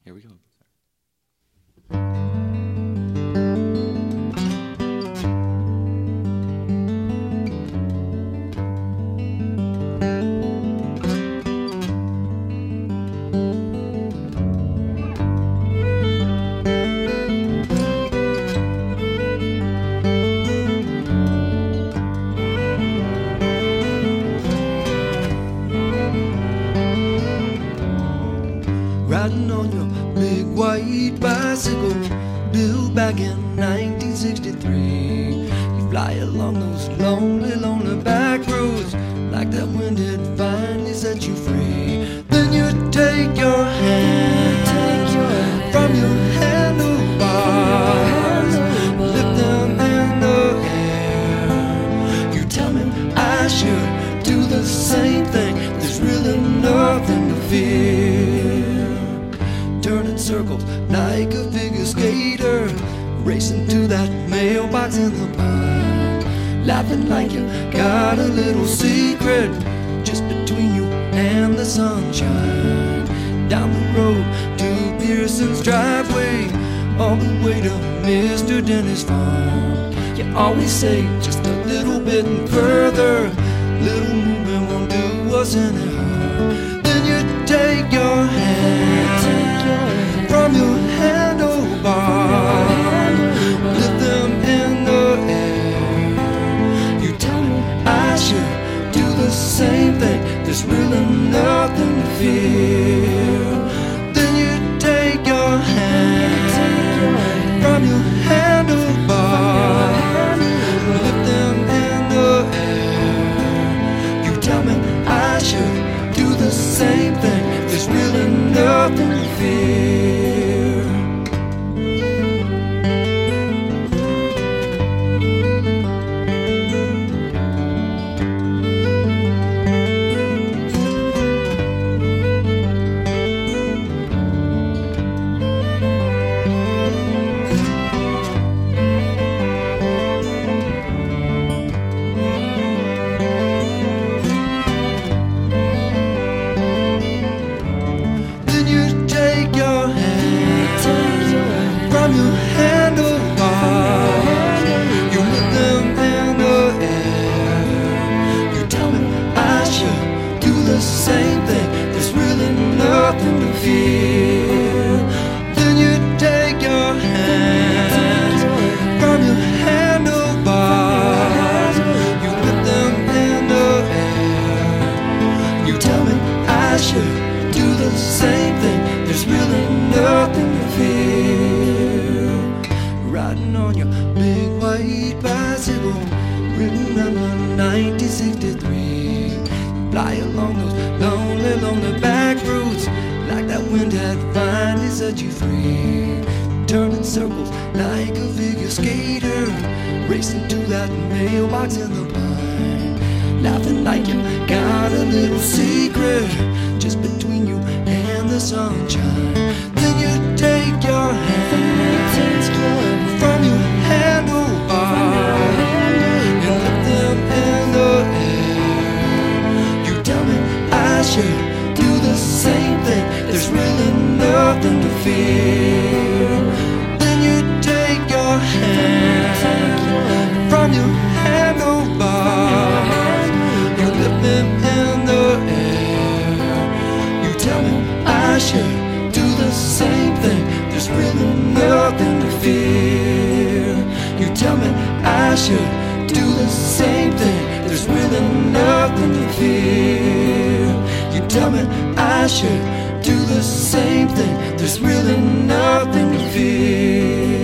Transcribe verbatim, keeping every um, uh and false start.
Here we go. Riding on your big white bicycle, built back in nineteen sixty-three. You fly along those lonely, lonely back roads, like that wind had finally set you free. Then you take your hand, take your hand from your handlebars, lift them in the air. You tell me I should do the same thing. There's really nothing to fear. Turning circles like a figure skater, racing to that mailbox in the park, laughing like you got a little secret just between you and the sunshine. Down the road to Pearson's driveway, all the way to Mister Dennis' farm. You always say just a little bit further, little movement won't do us any harm. Then you take your hand, take your hand from your handlebars, lift them in the air. You tell me I should do the same thing. There's really nothing to fear. Then you take your hand, take your hand from your handlebars, lift them in the air. You tell me I should do the same thing. There's really nothing to fear. Same thing, there's really nothing to fear. Then you take your hand from your handlebars, you put them in the air. You tell me I should do the same thing. There's really nothing to fear. Riding on your big white bicycle, written under nineteen sixty-three. Fly along those lonely, lonely back roads, like that wind had finally set you free. Turning circles like a figure skater, racing to that mailbox in the pine, laughing like you got a little secret just between you and the sunshine. Then you take your hand from your handlebars and lift them in the air. I should do the same thing. There's really nothing to fear. Then you take your hand from your handlebars, you lift them in the air. You tell me I should do the same thing. There's really nothing to fear. You tell me I should do the same thing. There's really nothing to fear. You tell me I should do the same thing. There's really nothing to fear.